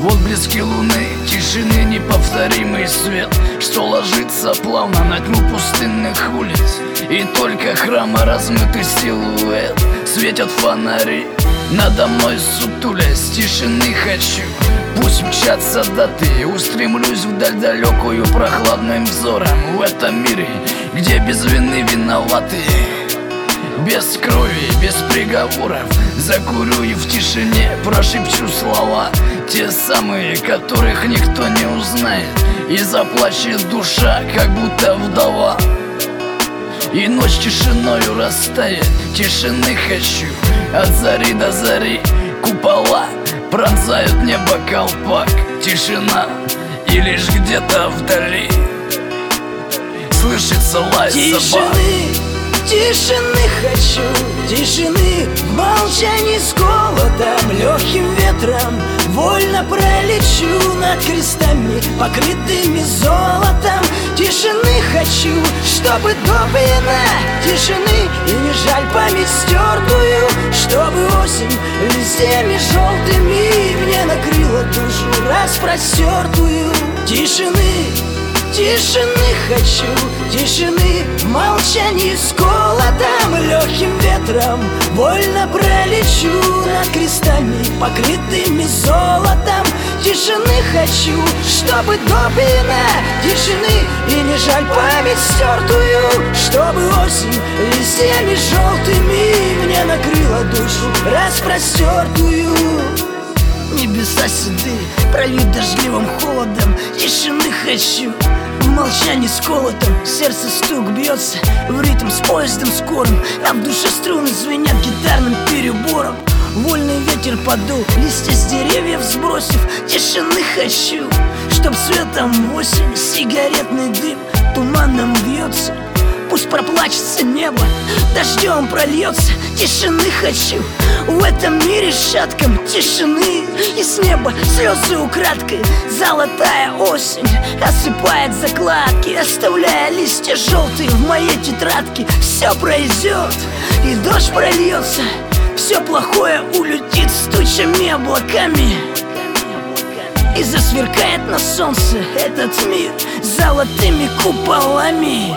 в отблеске луны, тишины неповторимый свет, что ложится плавно на тьму пустынных улиц. И только храма размытый силуэт светят фонари надо мной сутулясь. Тишины хочу, пусть мчатся даты, устремлюсь вдаль далекую прохладным взором. В этом мире, где без вины виноваты, без крови, без приговоров, закурю и в тишине прошепчу слова, те самые, которых никто не узнает, и заплачет душа, как будто вдова. И ночь тишиною растает, тишины хочу, от зари до зари. Купола пронзают небо колпак, тишина, и лишь где-то вдали слышится лай собак. Тишины хочу, тишины в молчании с голодом, легким ветром вольно пролечу над крестами, покрытыми золотом. Тишины хочу, чтобы допьяна тишины, и не жаль память стертую, чтобы осень листьями желтыми мне накрыла душу распростертую. Тишины хочу, тишины в молчании с голодом, легким ветром вольно пролечу над крестами, покрытыми золотом. Тишины хочу, чтобы допьяна тишины, и не жаль память стертую, чтобы осень листьями желтыми мне накрыла душу распростертую. Небеса седые, прольют дождливым холодом. Тишины хочу, в молчании с колотом. Сердце стук бьется в ритм с поездом скорым, а в душе струны звенят гитарным перебором. Вольный ветер подул, листья с деревьев сбросив. Тишины хочу, чтоб светом в осень сигаретный дым туманом вьется. Пусть проплачется небо, дождем прольется. Тишины хочу, в этом мире шатком тишины. И с неба слезы украдкой, золотая осень осыпает закладки, оставляя листья желтые в моей тетрадке. Все пройдет, и дождь прольется, все плохое улетит с тучами облаками, и засверкает на солнце этот мир золотыми куполами.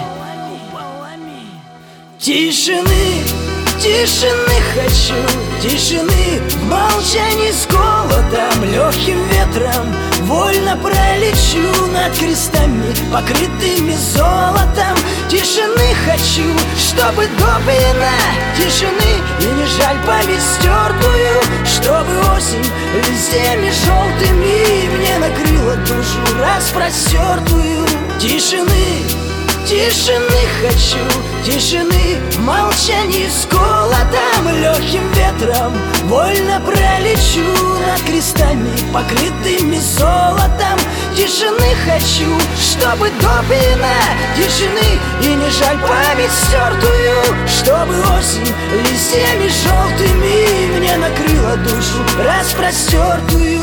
Тишины хочу, тишины в молчании с голодом, легким ветром вольно пролечу над крестами, покрытыми золотом. Тишины хочу, чтобы допьяна тишины, и не жаль память стертую, чтобы осень листьями желтыми мне накрыла душу распростертую. Тишины хочу, тишины в молчании с голодом, легким ветром вольно пролечу над крестами, покрытыми золотом. Тишины хочу, чтобы допьяна тишины, и не жаль память стертую, чтобы осень листьями желтыми мне накрыла душу распростертую.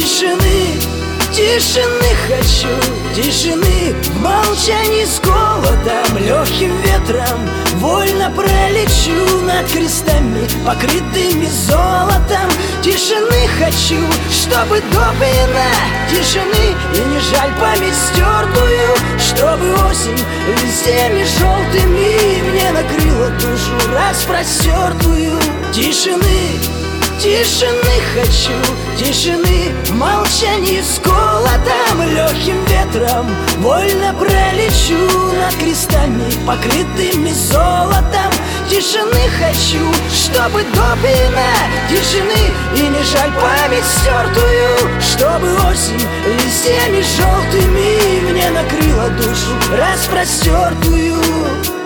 Тишины хочу, тишины в молчании с голодом, легким ветром вольно пролечу над крестами, покрытыми золотом. Тишины хочу, чтобы допьяна тишины, и не жаль память стертую, чтобы осень листьями желтыми мне накрыла душу распростертую. Тишины хочу, тишины в молчании с голодом, легким ветром вольно пролечу над крестами, покрытыми золотом. Тишины хочу, чтобы допьяна тишины, и не жаль память стертую, чтобы осень листьями желтыми мне накрыла душу распростертую.